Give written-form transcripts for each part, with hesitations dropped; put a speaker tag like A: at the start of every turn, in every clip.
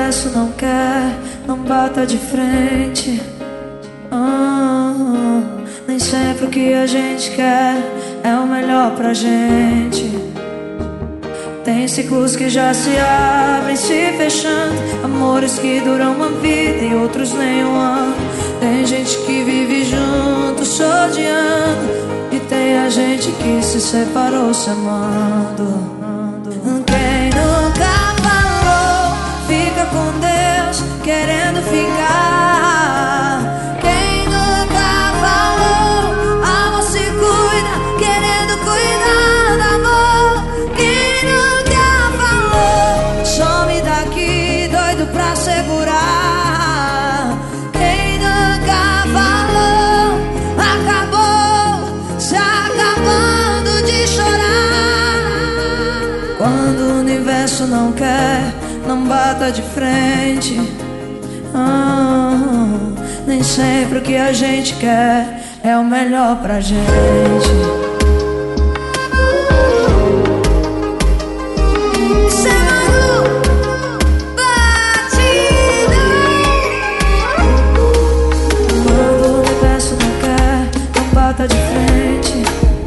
A: universo não quer, não bata de frente. Nem sempre o que a gente quer é o melhor pra gente. Tem ciclos que já se abrem, se fechando, amores que duram uma vida e outros nem um ano. Tem gente que vive junto, se odiando, e tem a gente que se separou se amando. Quem nunca falou, fica com Deus, querendo ficar. Quem nunca falou, amor se cuida, querendo cuidar do amor. Quem nunca falou, some daqui, doido pra segurar. Quem nunca falou, acabou se acabando de chorar. Quando o universo não quer, não bata de frente. Nem sempre o que a gente quer é o melhor pra gente. Quando o universo não quer, não bata de frente.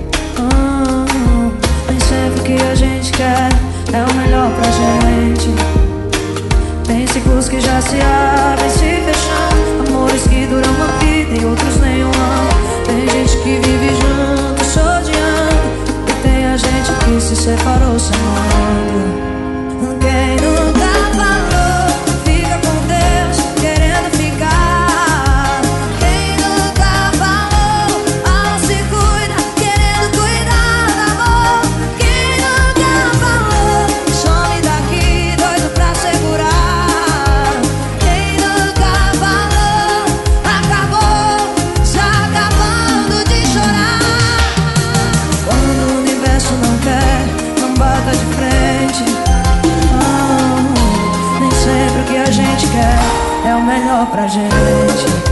A: Nem sempre o que a gente quer é o melhor pra gente. Tem ciclos que já se abrem, se fechando, amores que duram uma vida e outros nem um ano. Tem gente que vive junto, se odiando, e tem a gente que se separou se amando. Quem nunca falou, fica com Deus, querendo ficar. Quem nunca falou, alma se cuida, querendo cuidar do amor. Quem nunca falou, some daqui, doido pra segurar. Quem nunca falou, acabou se acabando de chorar. Quando o universo não quer, não bata de frente. Nem sempre o que a gente quer é o melhor pra gente.